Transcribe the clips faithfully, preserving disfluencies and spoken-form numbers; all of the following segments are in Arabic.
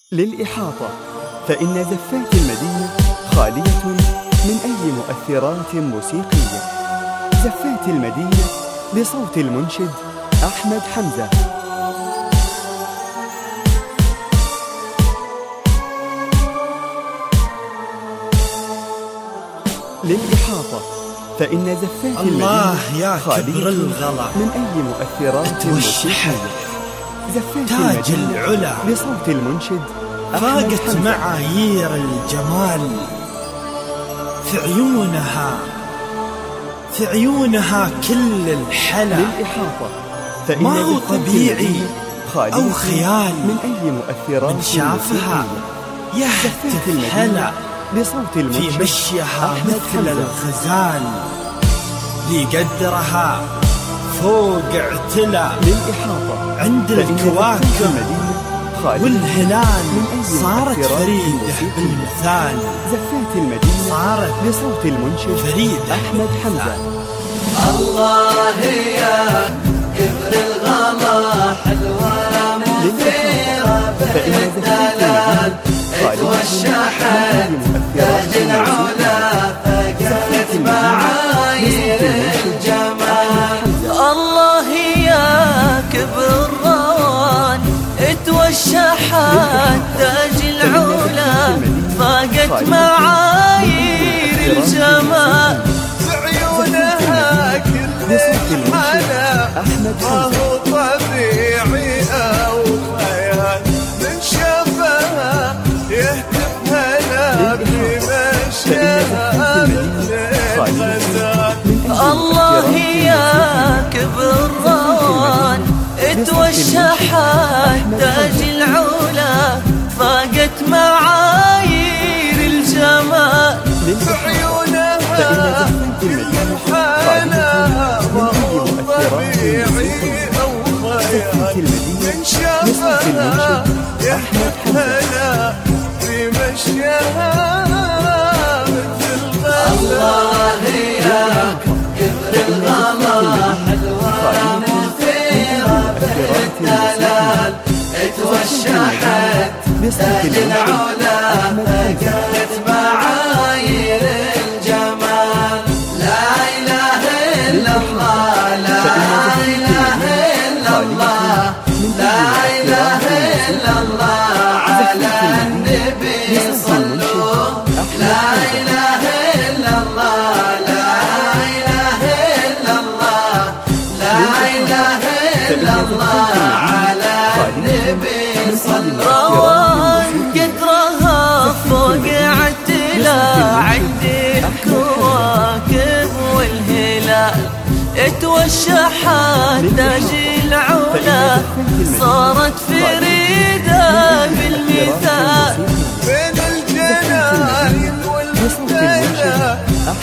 للإحاطة، فإن زفات المدينة خالية من أي مؤثرات موسيقية. زفات المدينة بصوت المنشد أحمد حمزة. للإحاطة، فإن زفات المدينة خالية من أي مؤثرات موسيقية. زفات تاج المدينة العلا بصوت المنشد فاقت معايير الجمال. في عيونها في عيونها كل الحلا. للإحاطة، فإن ما هو طبيعي أو خيال. من أي مؤثرات من شافها يهتف هلا بصوت المنشد في مشيها مثل الغزال. لقدرها فوق اعتلى. للإحاطة، عند الكواكب والهلال صارت فريدة بالمثال. زفات المدينة صارت بصوت المنشد فريدة أحمد حمزة. الله يا كبر الغلا حلوة مثيرة بالدلال. اتوشحت تاج العلا فقدت معايير الجمال. الله يا كبر الروان اتوشحت تاج العلا فاقت معايير الجمال. في عيونها كل الحلا ما هو طبيعي أو خيال. من شافها يهتف هلا بمشيها مثل الغزال. الله يا كبر الروان اتوشحت تاج العلا فاقت معايير الجمال. في عيونها كل الحلا ما هو طبيعي أو خيال. من شافها يهتف هلا بمشيها مثل الغزال. الله يا كبر الغلا حلوة مثيرة بالدلال. اتوشحت تاج العلا فقدت معايير الجمال. لا إله إلا الله لا إله إلا الله لا إله إلا الله على النبي صلوا. لا إله إلا الله لا إله إلا الله لا إله إلا الله على النبي صلوا. روان قدرها فوق عتلى عند الكواكب والهلال. اتوشحت تاج العلا صارت فريدة بالمثال. بين الجناين والمثنى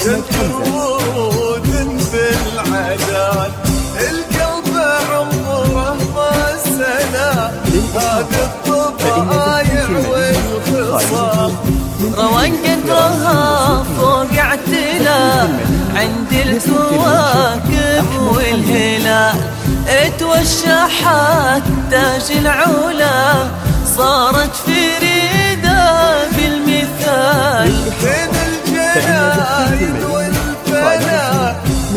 تدرود بالعدال. القلب عمره ما سنى هذا الطبايع والخصال. روان قدرها فوق اعتلى عند الكواكب والهلال. اتوشحت تاج العلا صارت فريدة بالمثال. بين الجناين والفنا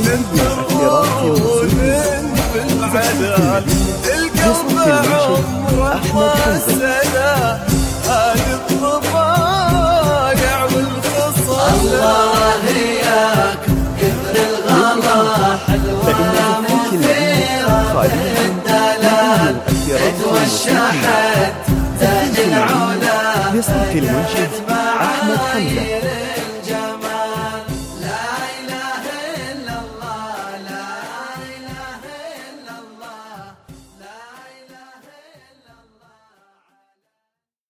تدرود بالعدال. القلب عمره ما سنى هذه الطبايع والخصال. الله يا كبر الغلا حلوة مثيرة بالدلال. اتوشحت تاج العلا بصوت المنشد أحمد حمزة.